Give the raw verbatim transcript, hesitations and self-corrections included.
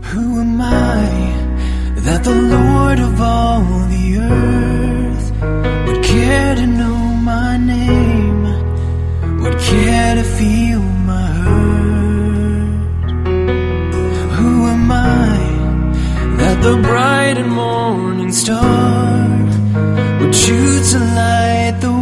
Who am I that the Lord of all the earth would care to know my name, would care to feel my hurt? Who am I that the bright and morning star would choose to light the